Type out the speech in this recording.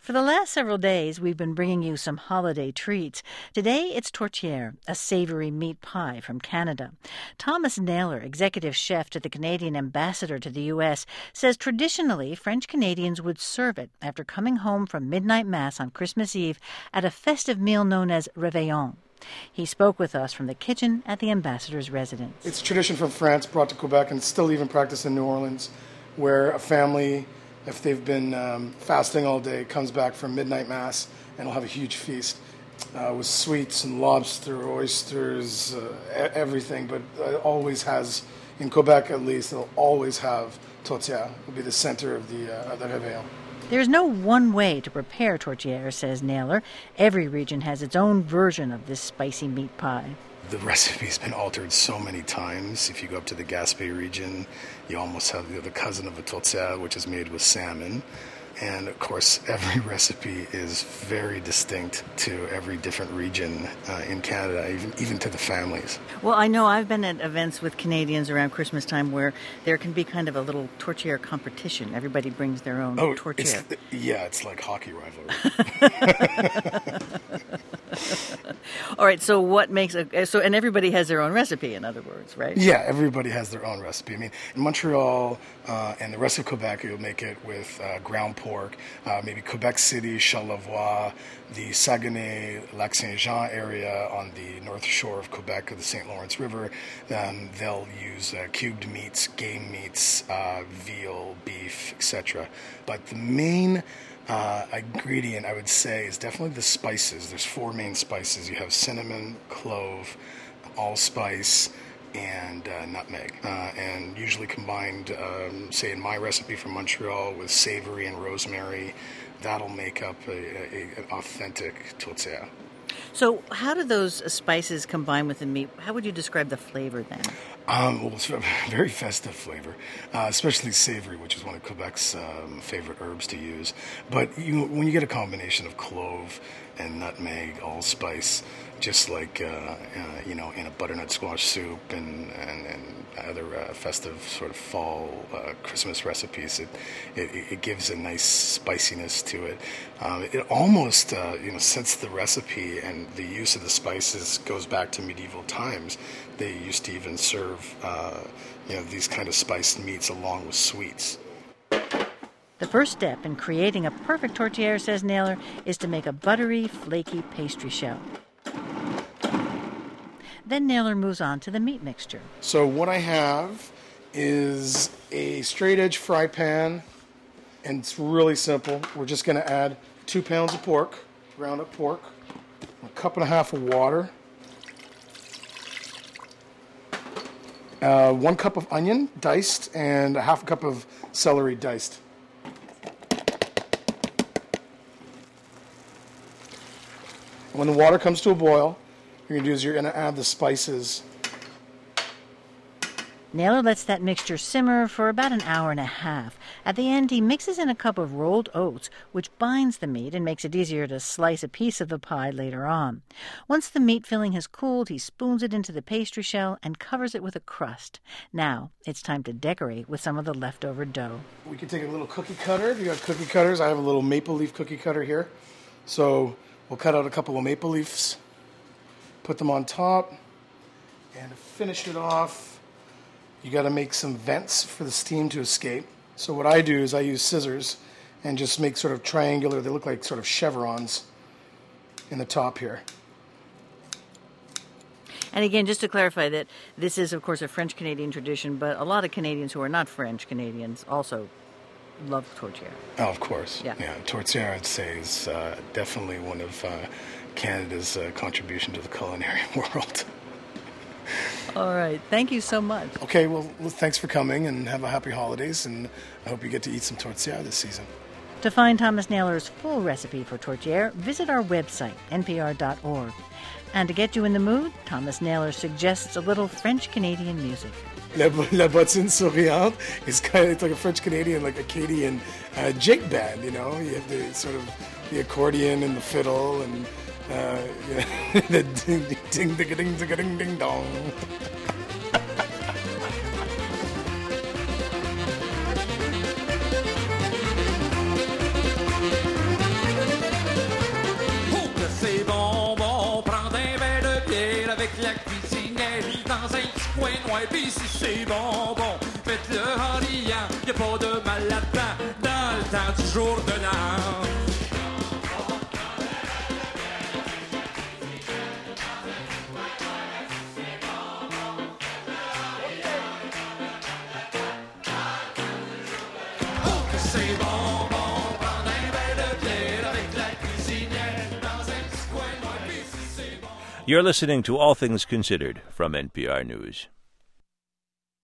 For the last several days, we've been bringing you some holiday treats. Today, it's tourtière, a savory meat pie from Canada. Thomas Naylor, executive chef to the Canadian ambassador to the U.S., says traditionally French Canadians would serve it after coming home from midnight mass on Christmas Eve at a festive meal known as Réveillon. He spoke with us from the kitchen at the ambassador's residence. It's tradition from France, brought to Quebec, and it's still even practiced in New Orleans, where a family, if they've been fasting all day, comes back from midnight mass and will have a huge feast with sweets and lobster, oysters, everything. But it always has, in Quebec at least, they'll always have tourtière. Will be the center of the Réveillon. There's no one way to prepare tourtière, says Naylor. Every region has its own version of this spicy meat pie. The recipe's been altered so many times. If you go up to the Gaspé region, you almost have the cousin of a tourtière, which is made with salmon. And, of course, every recipe is very distinct to every different region in Canada, even to the families. Well, I know I've been at events with Canadians around Christmas time where there can be kind of a little tourtière competition. Everybody brings their own tourtière. It's like hockey rivalry. All right, so what makes and everybody has their own recipe, in other words, right? Yeah, everybody has their own recipe. I mean, in Montreal and the rest of Quebec, you'll make it with ground pork. Maybe Quebec City, Charlevoix, the Saguenay, Lac-Saint-Jean area on the north shore of Quebec, of the St. Lawrence River, they'll use cubed meats, game meats, veal, beef, etc. But the main ingredient, I would say, is definitely the spices. There's 4 main spices. You have cinnamon, clove, allspice, and nutmeg, and usually combined, say in my recipe from Montreal, with savory and rosemary. That'll make up an authentic tourtière. So how do those spices combine with the meat? How would you describe the flavor then? Well, it's a very festive flavor, especially savory, which is one of Quebec's favorite herbs to use. But when you get a combination of clove and nutmeg, allspice, just like in a butternut squash soup and other festive sort of fall Christmas recipes, it gives a nice spiciness to it. It almost since the recipe and the use of the spices goes back to medieval times, they used to even serve these kind of spiced meats along with sweets. The first step in creating a perfect tourtière, says Naylor, is to make a buttery, flaky pastry shell. Then Naylor moves on to the meat mixture. So what I have is a straight edge fry pan, and it's really simple. We're just going to add 2 pounds of pork, ground up pork, 1.5 cups of water, 1 cup of onion diced, and 1/2 cup of celery diced. When the water comes to a boil, you're going to add the spices. Naylor lets that mixture simmer for about an hour and a half. At the end, he mixes in a cup of rolled oats, which binds the meat and makes it easier to slice a piece of the pie later on. Once the meat filling has cooled, he spoons it into the pastry shell and covers it with a crust. Now, it's time to decorate with some of the leftover dough. We can take a little cookie cutter. If you got cookie cutters, I have a little maple leaf cookie cutter here. So we'll cut out a couple of maple leaves, put them on top, and to finish it off, you got to make some vents for the steam to escape. So what I do is I use scissors and just make sort of triangular, they look like sort of chevrons in the top here. And again, just to clarify that this is, of course, a French-Canadian tradition, but a lot of Canadians who are not French-Canadians also love tourtière. Oh, of course. Yeah. Tourtière, I'd say, is definitely one of Canada's contribution to the culinary world. All right. Thank you so much. Okay, well, thanks for coming, and have a happy holidays, and I hope you get to eat some tourtière this season. To find Thomas Naylor's full recipe for tourtière, visit our website, npr.org. And to get you in the mood, Thomas Naylor suggests a little French-Canadian music. La bottine souriante is it's like a French-Canadian, like Acadian jig band, You have the sort of the accordion and the fiddle and the ding-ding-ding-ding-ding-dong. ouais, pis si c'est bonbon, faites-le en riant, y'a pas de mal là-dedans, dans le temps du jour de l'an. C'est bon, bon, prendre un verre de bière avec la cuisinière dans un petit coin, ouais, pis si c'est bon. You're listening to All Things Considered from NPR News.